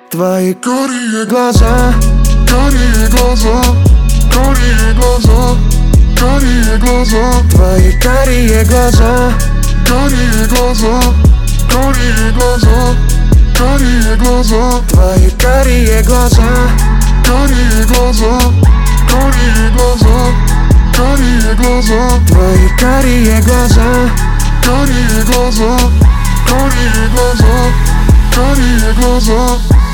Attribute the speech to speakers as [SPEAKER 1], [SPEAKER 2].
[SPEAKER 1] Твои карие глаза, карие глаза, карие глаза, карие глаза. Твои карие глаза, карие глаза, карие глаза, карие глаза. Твои карие глаза, карие глаза, карие глаза, карие глаза. Твои карие глаза, карие глаза, карие глаза, карие глаза.